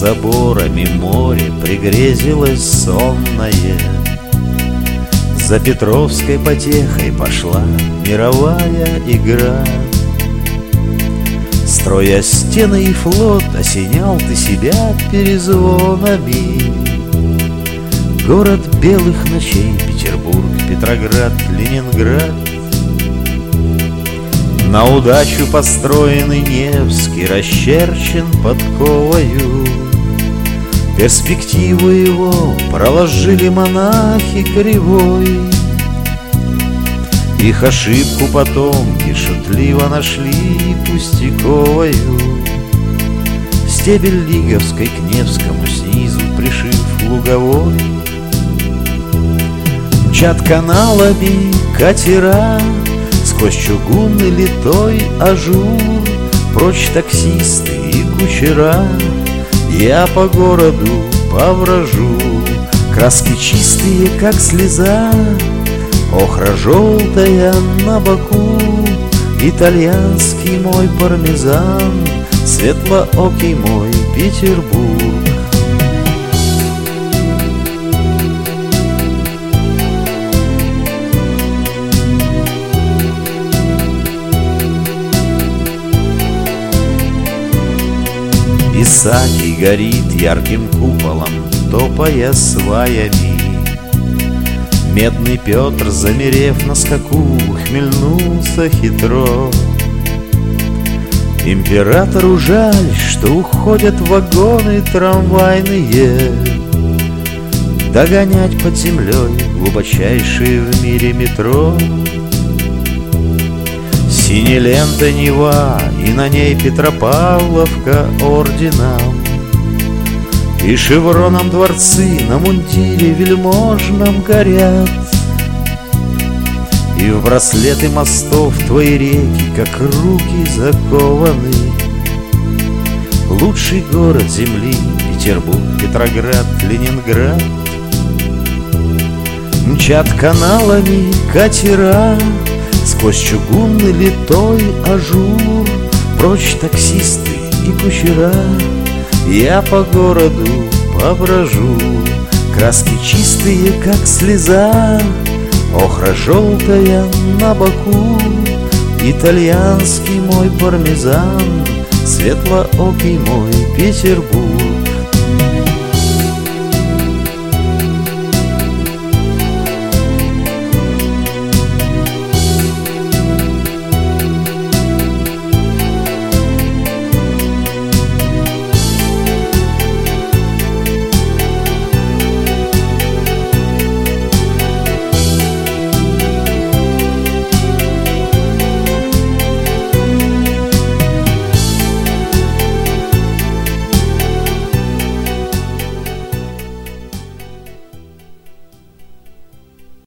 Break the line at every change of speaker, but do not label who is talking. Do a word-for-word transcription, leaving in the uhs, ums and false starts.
заборами море пригрезилось сонное. За Петровской потехой пошла мировая игра. Строя стены и флот, осенял ты себя перезвонами. Город белых ночей, Петербург, Петроград, Ленинград. На удачу построенный Невский расчерчен подковою. Перспективу его проложили монахи кривой. Их ошибку потомки шутливо нашли пустяковою. Стебель Лиговской к Невскому снизу пришив луговой. Мчат каналами катера, сквозь чугунный литой ажур. Прочь таксисты и кучера, я по городу повражу. Краски чистые, как слеза, охра желтая на боку. Итальянский мой пармезан, светлоокий мой Петербург. Исаакий горит ярким куполом, топая сваями. Медный Петр, замерев на скаку, ухмыльнулся хитро. Императору жаль, что уходят вагоны трамвайные, догонять под землей глубочайшие в мире метро. Синяя лента Нева, и на ней Петропавловка орденом, и шевроном дворцы на мундире вельможном горят. И в браслеты мостов твои реки, как руки закованы. Лучший город земли — Петербург, Петроград, Ленинград. Мчат каналами катера, сквозь чугунный литой ажур. Прочь таксисты и кучера, я по городу поброжу. Краски чистые, как слеза, охра желтая на боку. Итальянский мой пармезан, светлоокий мой Петербург.